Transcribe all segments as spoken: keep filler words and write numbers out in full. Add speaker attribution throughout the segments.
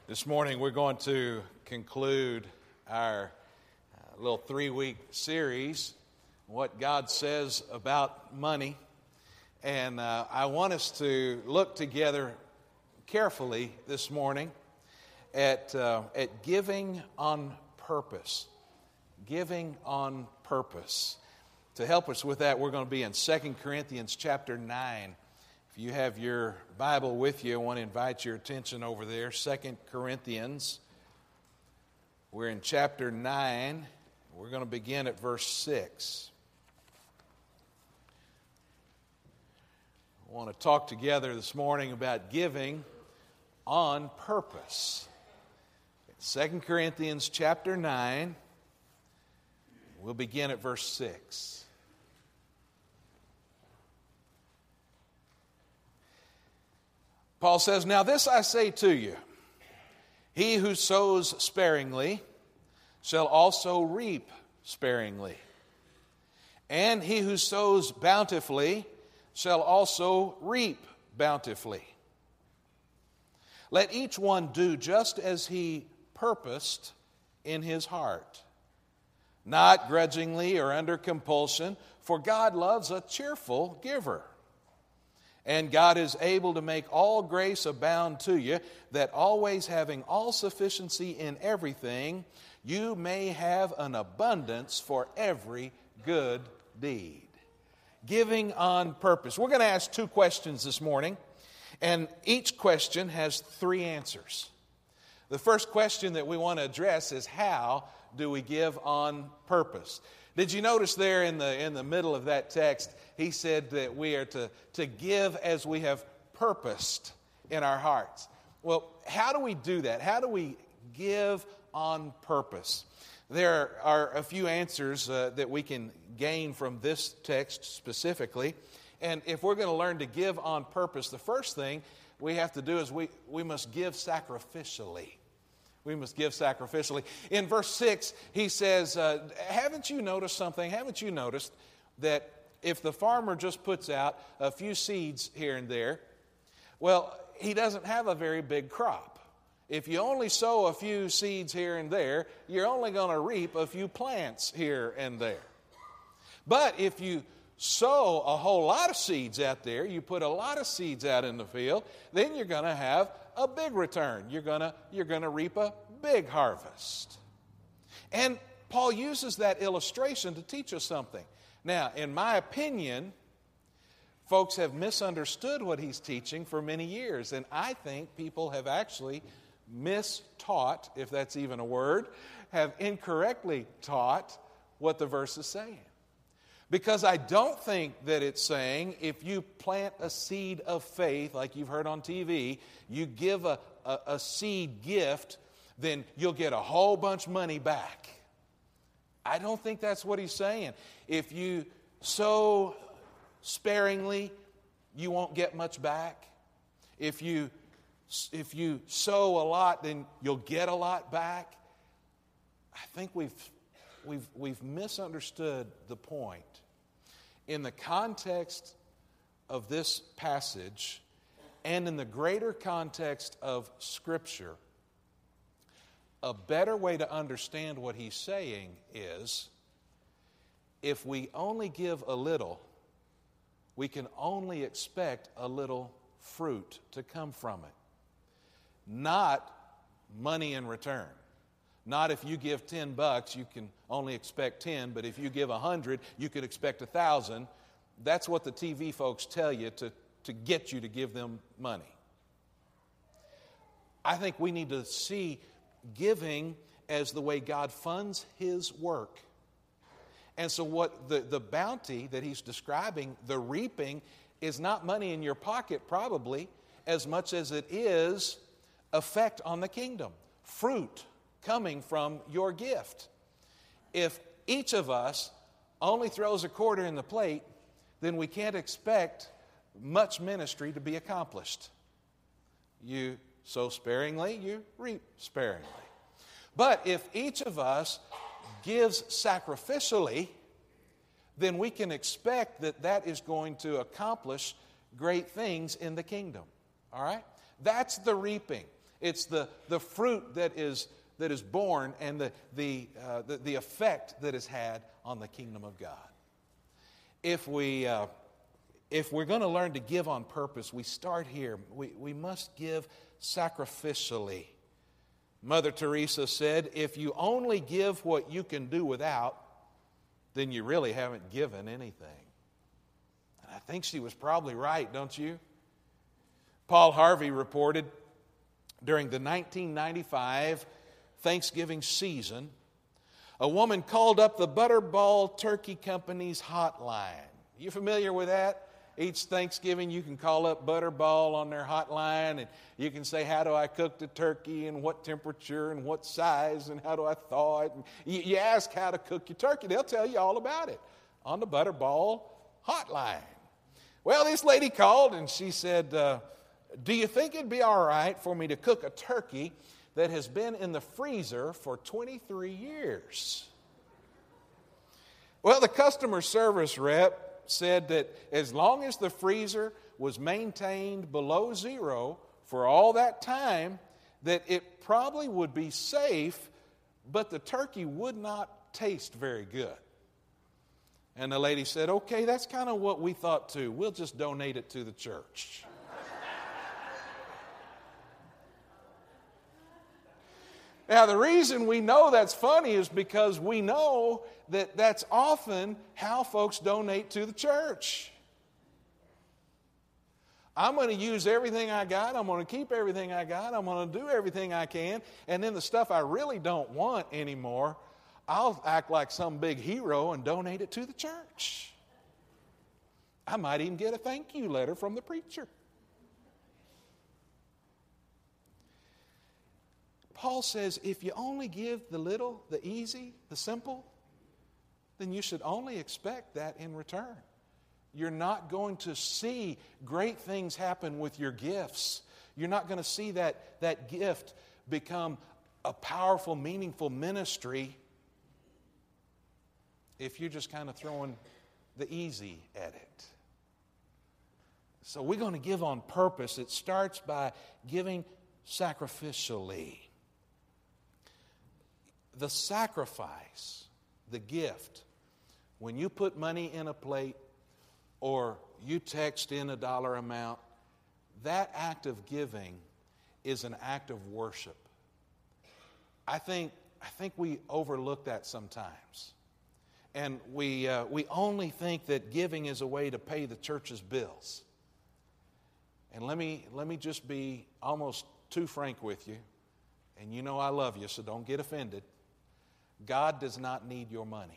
Speaker 1: This morning we're going to conclude our uh, little three-week series, What God Says About Money. And uh, I want us to look together carefully this morning at, uh, at giving on purpose. Giving on purpose. To help us with that, we're going to be in Second Corinthians chapter nine. If you have your Bible with you, I want to invite your attention over there. Second Corinthians. We're in chapter nine. We're going to begin at verse six. I want to talk together this morning about giving on purpose. Second Corinthians chapter nine. We'll begin at verse six. Paul says, "Now this I say to you, he who sows sparingly shall also reap sparingly. And he who sows bountifully shall also reap bountifully. Let each one do just as he purposed in his heart, not grudgingly or under compulsion, for God loves a cheerful giver. And God is able to make all grace abound to you, that always having all sufficiency in everything, you may have an abundance for every good deed." Giving on purpose. We're going to ask two questions this morning, and each question has three answers. The first question that we want to address is, how do we give on purpose? Did you notice there in the in the middle of that text, he said that we are to, to give as we have purposed in our hearts. Well, how do we do that? How do we give on purpose? There are a few answers uh, that we can gain from this text specifically. And if we're going to learn to give on purpose, the first thing we have to do is we, we must give sacrificially. We must give sacrificially. In verse six, he says, uh, haven't you noticed something? Haven't you noticed that if the farmer just puts out a few seeds here and there, well, he doesn't have a very big crop. If you only sow a few seeds here and there, you're only going to reap a few plants here and there. But if you sow a whole lot of seeds out there, you put a lot of seeds out in the field, then you're going to have a big return. You're going to you're going to reap a big harvest. And Paul uses that illustration to teach us something. Now, in my opinion, folks have misunderstood what he's teaching for many years, and I think people have actually mistaught, if that's even a word, have incorrectly taught what the verse is saying. Because I don't think that it's saying if you plant a seed of faith, like you've heard on T V, you give a, a, a seed gift, then you'll get a whole bunch of money back. I don't think that's what he's saying. If you sow sparingly, you won't get much back. If you, if you sow a lot, then you'll get a lot back. I think we've We've, we've misunderstood the point. In the context of this passage and in the greater context of Scripture, a better way to understand what he's saying is, if we only give a little, we can only expect a little fruit to come from it. Not money in return. Not if you give ten bucks, you can only expect ten, but if you give a hundred, you could expect a thousand. That's what the T V folks tell you to, to get you to give them money. I think we need to see giving as the way God funds His work. And so what the, the bounty that he's describing, the reaping, is not money in your pocket probably, as much as it is effect on the kingdom. Fruit coming from your gift. If each of us only throws a quarter in the plate, then we can't expect much ministry to be accomplished. You sow sparingly, you reap sparingly. But if each of us gives sacrificially, then we can expect that that is going to accomplish great things in the kingdom. All right? That's the reaping. It's the, the fruit that is, that is born and the, the, uh, the, the effect that is had on the kingdom of God. If, we, uh, if we're going to learn to give on purpose, we start here. We, we must give sacrificially. Mother Teresa said, if you only give what you can do without, then you really haven't given anything. And I think she was probably right, don't you? Paul Harvey reported during the nineteen ninety-five Thanksgiving season, a woman called up the Butterball Turkey Company's hotline. You familiar with that? Each Thanksgiving you can call up Butterball on their hotline and you can say, how do I cook the turkey and what temperature and what size and how do I thaw it? And you, you ask how to cook your turkey, they'll tell you all about it on the Butterball hotline. Well, this lady called and she said, uh, do you think it'd be all right for me to cook a turkey that has been in the freezer for twenty-three years? Well, the customer service rep said that as long as the freezer was maintained below zero for all that time, that it probably would be safe, but the turkey would not taste very good. And the lady said, okay, that's kind of what we thought too. We'll just donate it to the church. Now, the reason we know that's funny is because we know that that's often how folks donate to the church. I'm going to use everything I got. I'm going to keep everything I got. I'm going to do everything I can. And then the stuff I really don't want anymore, I'll act like some big hero and donate it to the church. I might even get a thank you letter from the preacher. Paul says, if you only give the little, the easy, the simple, then you should only expect that in return. You're not going to see great things happen with your gifts. You're not going to see that, that gift become a powerful, meaningful ministry if you're just kind of throwing the easy at it. So we're going to give on purpose. It starts by giving sacrificially. The sacrifice, the gift, when you put money in a plate or you text in a dollar amount, that act of giving is an act of worship. I think, I think we overlook that sometimes. And we, uh, we only think that giving is a way to pay the church's bills. And let me, let me just be almost too frank with you. And you know I love you, so don't get offended. God does not need your money.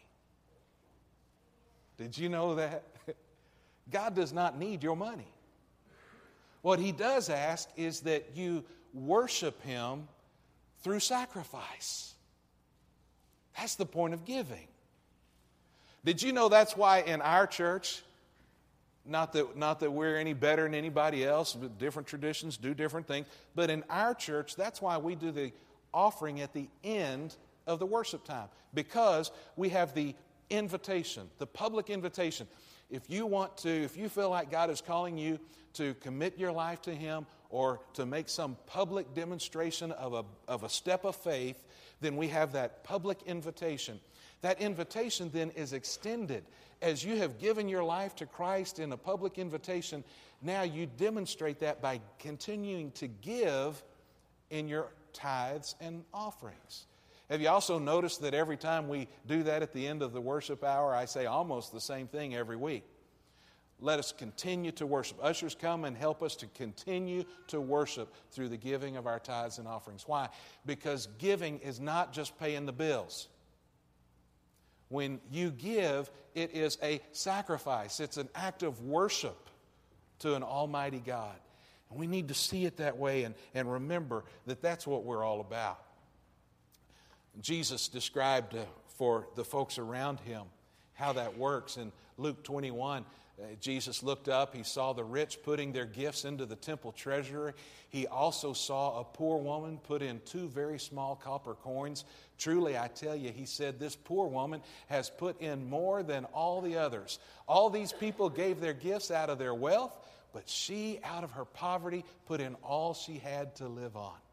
Speaker 1: Did you know that? God does not need your money. What He does ask is that you worship Him through sacrifice. That's the point of giving. Did you know that's why in our church, not that, not that we're any better than anybody else, but different traditions do different things, but in our church, that's why we do the offering at the end of the worship time, because we have the invitation, the public invitation. If you want to, if you feel like God is calling you to commit your life to Him or to make some public demonstration of a, of a step of faith, then we have that public invitation. That invitation then is extended. As you have given your life to Christ in a public invitation, now you demonstrate that by continuing to give in your tithes and offerings. Have you also noticed that every time we do that at the end of the worship hour, I say almost the same thing every week? Let us continue to worship. Ushers, come and help us to continue to worship through the giving of our tithes and offerings. Why? Because giving is not just paying the bills. When you give, it is a sacrifice. It's an act of worship to an almighty God. And we need to see it that way and, and remember that that's what we're all about. Jesus described uh, for the folks around Him how that works. In Luke twenty-one, uh, Jesus looked up. He saw the rich putting their gifts into the temple treasury. He also saw a poor woman put in two very small copper coins. Truly, I tell you, He said, this poor woman has put in more than all the others. All these people gave their gifts out of their wealth, but she, out of her poverty, put in all she had to live on.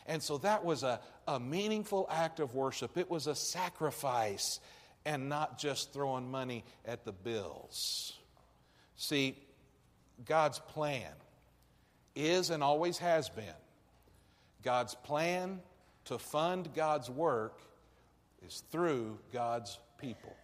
Speaker 1: And so that was a, a meaningful act of worship. It was a sacrifice and not just throwing money at the bills. See, God's plan is and always has been, God's plan to fund God's work is through God's people.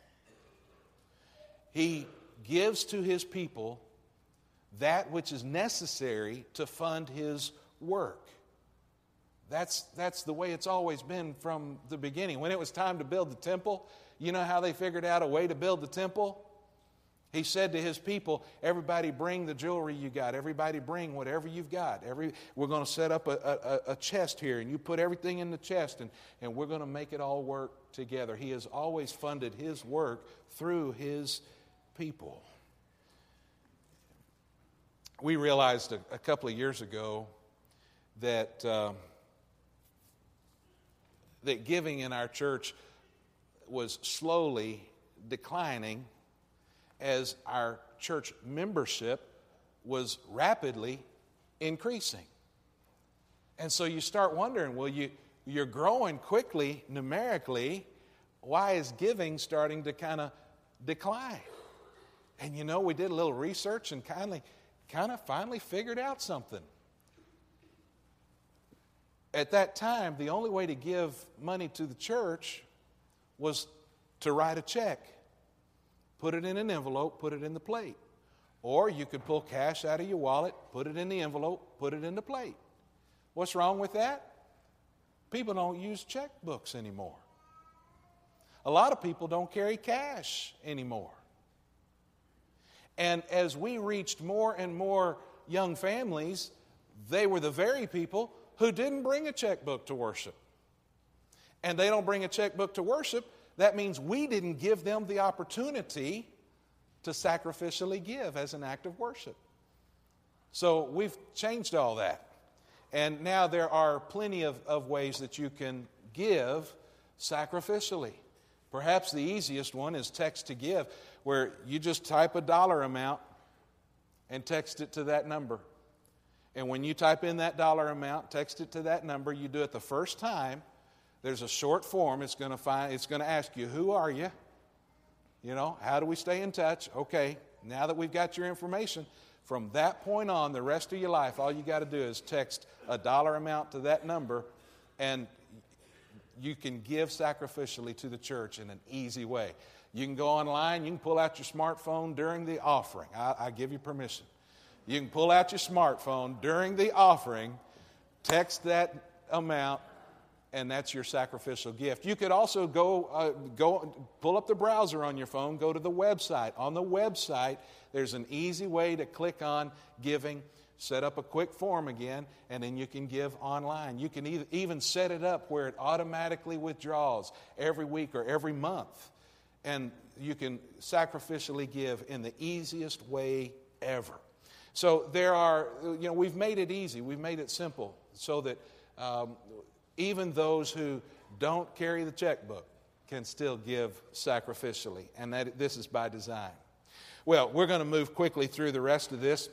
Speaker 1: He gives to His people that which is necessary to fund His work. That's, that's the way it's always been from the beginning. When it was time to build the temple, you know how they figured out a way to build the temple? He said to His people, everybody bring the jewelry you got. Everybody bring whatever you've got. Every, we're going to set up a, a, a chest here, and you put everything in the chest, and, and we're going to make it all work together. He has always funded His work through His people. We realized a, a couple of years ago that... Um, that giving in our church was slowly declining as our church membership was rapidly increasing. And so you start wondering, well, you, you're growing quickly numerically. Why is giving starting to kind of decline? And you know, we did a little research and kind of, kind of finally figured out something. At that time, the only way to give money to the church was to write a check, put it in an envelope, put it in the plate. Or you could pull cash out of your wallet, put it in the envelope, put it in the plate. What's wrong with that? People don't use checkbooks anymore. A lot of people don't carry cash anymore. And as we reached more and more young families, they were the very people who didn't bring a checkbook to worship. And they don't bring a checkbook to worship. That means we didn't give them the opportunity to sacrificially give as an act of worship. So we've changed all that. And now there are plenty of, of ways that you can give sacrificially. Perhaps the easiest one is text to give, where you just type a dollar amount and text it to that number. And when you type in that dollar amount, text it to that number, you do it the first time, there's a short form. It's going to find, it's going to ask you, who are you? You know, how do we stay in touch? Okay, now that we've got your information, from that point on, the rest of your life, all you got to do is text a dollar amount to that number, and you can give sacrificially to the church in an easy way. You can go online, you can pull out your smartphone during the offering. I, I give you permission. You can pull out your smartphone during the offering, text that amount, and that's your sacrificial gift. You could also go, uh, go pull up the browser on your phone, go to the website. On the website, there's an easy way to click on giving, set up a quick form again, and then you can give online. You can e- even set it up where it automatically withdraws every week or every month. And you can sacrificially give in the easiest way ever. So there are, you know, we've made it easy. We've made it simple so that um, even those who don't carry the checkbook can still give sacrificially. And that this is by design. Well, we're going to move quickly through the rest of this.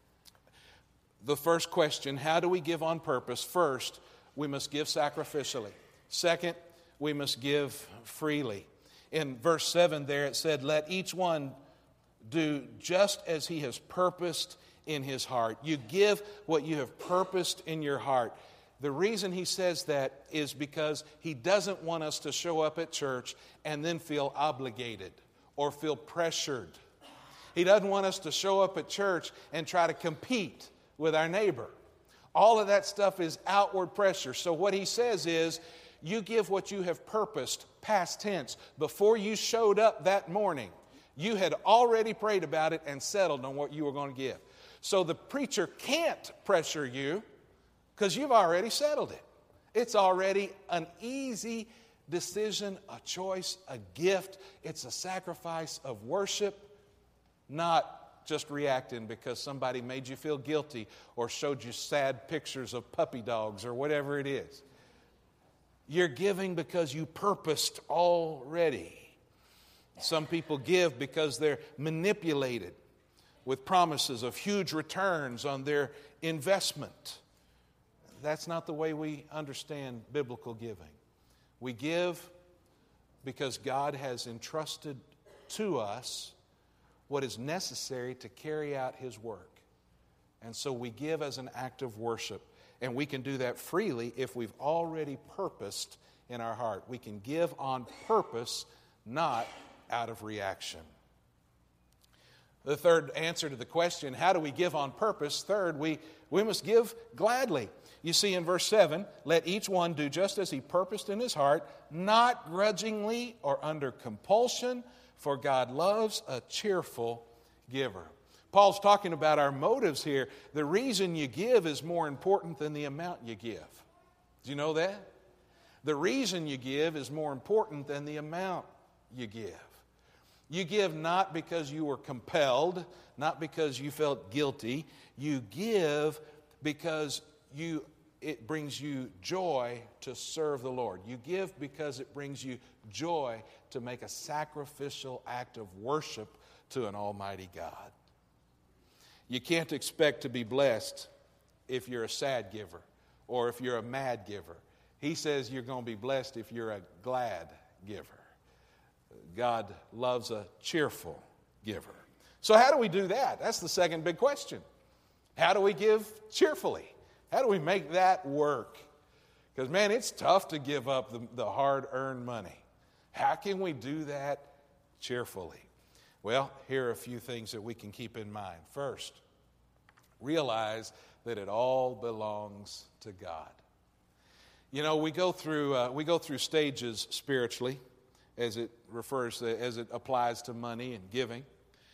Speaker 1: The first question, how do we give on purpose? First, we must give sacrificially. Second, we must give freely. In verse seven there it said, let each one do just as he has purposed in his heart. You give what you have purposed in your heart. The reason he says that is because he doesn't want us to show up at church and then feel obligated or feel pressured. He doesn't want us to show up at church and try to compete with our neighbor. All of that stuff is outward pressure. So what he says is, you give what you have purposed, past tense. Before you showed up that morning, you had already prayed about it and settled on what you were going to give. So the preacher can't pressure you because you've already settled it. It's already an easy decision, a choice, a gift. It's a sacrifice of worship, not just reacting because somebody made you feel guilty or showed you sad pictures of puppy dogs or whatever it is. You're giving because you purposed already. Some people give because they're manipulated with promises of huge returns on their investment. that's not the way we understand biblical giving. We give because God has entrusted to us what is necessary to carry out His work. And so we give as an act of worship. And we can do that freely if we've already purposed in our heart. We can give on purpose, not out of reaction. The third answer to the question, how do we give on purpose? Third, we, we must give gladly. You see in verse seven, let each one do just as he purposed in his heart, not grudgingly or under compulsion, for God loves a cheerful giver. Paul's talking about our motives here. The reason you give is more important than the amount you give. Do you know that? The reason you give is more important than the amount you give. You give not because you were compelled, not because you felt guilty. You give because you it brings you joy to serve the Lord. You give because it brings you joy to make a sacrificial act of worship to an almighty God. You can't expect to be blessed if you're a sad giver or if you're a mad giver. He says you're going to be blessed if you're a glad giver. God loves a cheerful giver. So how do we do that? That's the second big question. How do we give cheerfully? How do we make that work? Because, man, it's tough to give up the, the hard-earned money. How can we do that cheerfully? Well, here are a few things that we can keep in mind. First, realize that it all belongs to God. You know, we go through uh, we go through stages spiritually, as it refers to, as it applies to money and giving.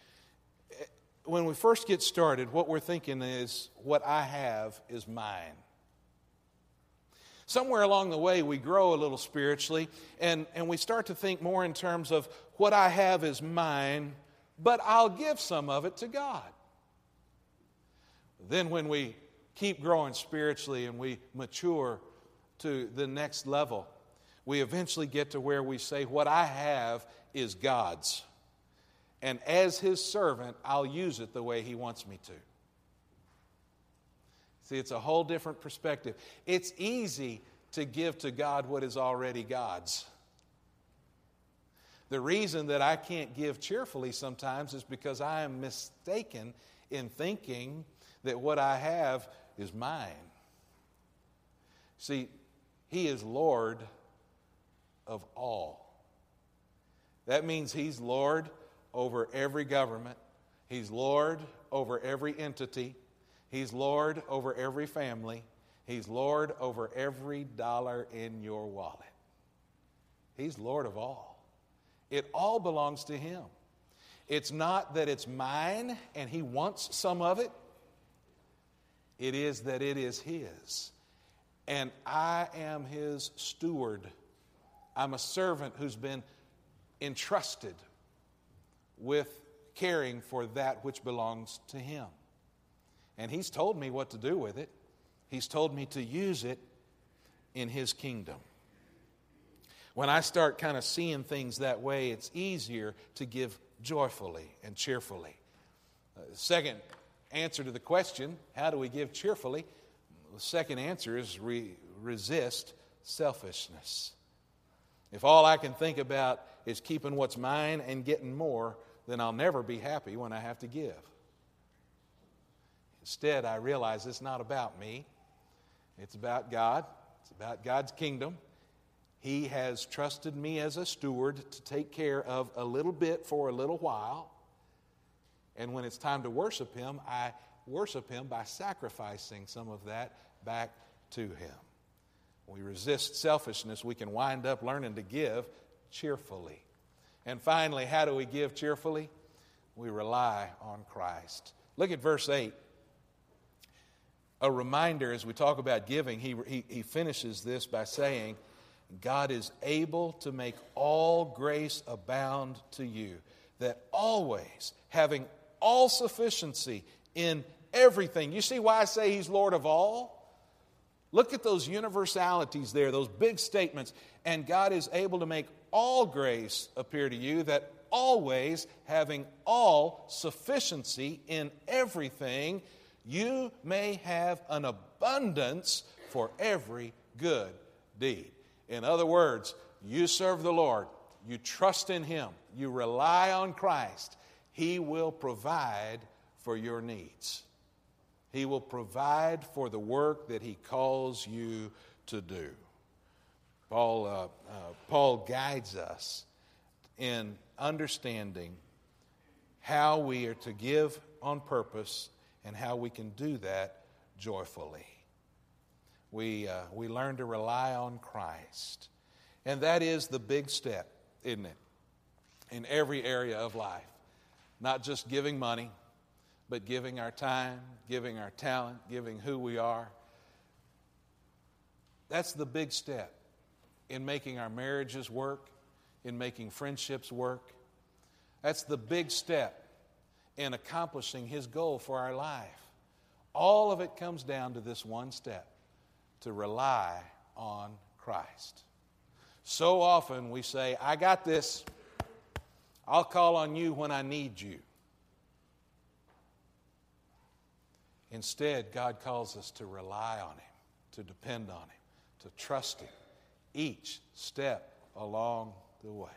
Speaker 1: When we first get started, what we're thinking is, what I have is mine. Somewhere along the way, we grow a little spiritually, and, and we start to think more in terms of, what I have is mine, but I'll give some of it to God. Then when we keep growing spiritually and we mature to the next level, we eventually get to where we say, what I have is God's. And as His servant, I'll use it the way He wants me to. See, it's a whole different perspective. It's easy to give to God what is already God's. The reason that I can't give cheerfully sometimes is because I am mistaken in thinking that what I have is mine. See, He is Lord of all. That means He's Lord over every government. He's Lord over every entity. He's Lord over every family. He's Lord over every dollar in your wallet. He's Lord of all. It all belongs to Him. It's not that it's mine and He wants some of it. It is that it is His. And I am His steward. I'm a servant who's been entrusted with caring for that which belongs to Him. And He's told me what to do with it. He's told me to use it in His kingdom. When I start kind of seeing things that way, it's easier to give joyfully and cheerfully. Uh, second answer to the question, how do we give cheerfully? The second answer is re- resist selfishness. If all I can think about is keeping what's mine and getting more, then I'll never be happy when I have to give. Instead, I realize it's not about me. It's about God. It's about God's kingdom. He has trusted me as a steward to take care of a little bit for a little while. And when it's time to worship Him, I worship Him by sacrificing some of that back to Him. When we resist selfishness, we can wind up learning to give cheerfully. And finally, how do we give cheerfully? We rely on Christ. Look at verse eight. A reminder as we talk about giving, he, he, he finishes this by saying, God is able to make all grace abound to you, that always, having all sufficiency in everything. You see why I say He's Lord of all? Look at those universalities there, those big statements. And God is able to make all grace appear to you, that always, having all sufficiency in everything, you may have an abundance for every good deed. In other words, you serve the Lord, you trust in Him, you rely on Christ, He will provide for your needs. He will provide for the work that He calls you to do. Paul, uh, uh, Paul guides us in understanding how we are to give on purpose and how we can do that joyfully. We, uh, we learn to rely on Christ. And that is the big step, isn't it? In every area of life. Not just giving money, but giving our time, giving our talent, giving who we are. That's the big step in making our marriages work, in making friendships work. That's the big step in accomplishing His goal for our life. All of it comes down to this one step, to rely on Christ. So often we say, I got this. I'll call on you when I need you. Instead, God calls us to rely on Him, to depend on Him, to trust Him each step along the way.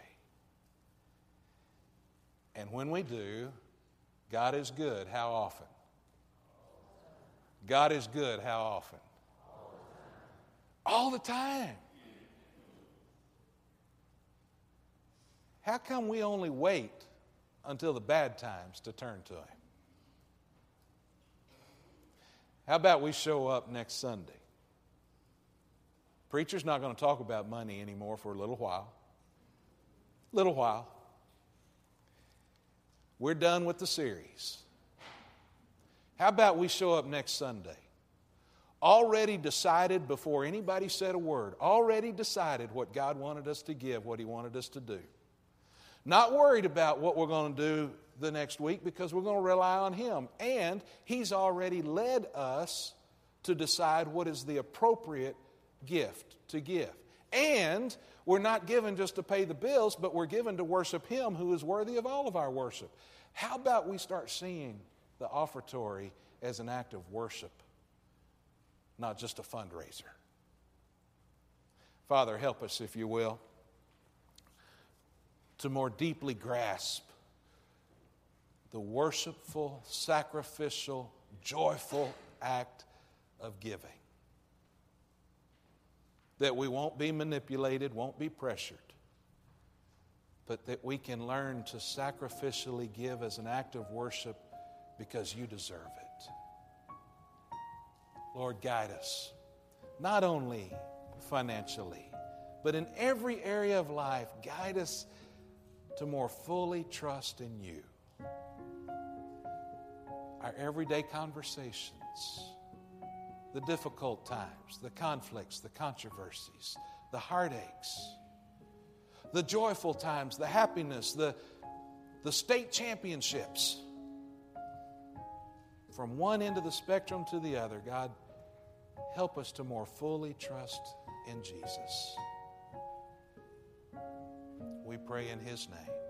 Speaker 1: And when we do, God is good. How often? God is good. How often? All the time. How come we only wait until the bad times to turn to Him? How about we show up next Sunday? Preacher's not going to talk about money anymore for a little while. Little while. We're done with the series. How about we show up next Sunday? Already decided before anybody said a word. Already decided what God wanted us to give, what He wanted us to do. Not worried about what we're going to do the next week because we're going to rely on Him. And He's already led us to decide what is the appropriate gift to give. And we're not given just to pay the bills, but we're given to worship Him who is worthy of all of our worship. How about we start seeing the offertory as an act of worship, not just a fundraiser? Father, help us, if you will, to more deeply grasp the worshipful, sacrificial, joyful act of giving. That we won't be manipulated, won't be pressured, but that we can learn to sacrificially give as an act of worship because you deserve it. Lord, guide us, not only financially, but in every area of life. Guide us to more fully trust in you. Our everyday conversations, the difficult times, the conflicts, the controversies, the heartaches, the joyful times, the happiness, the, the state championships. From one end of the spectrum to the other, God, help us to more fully trust in Jesus. We pray in His name.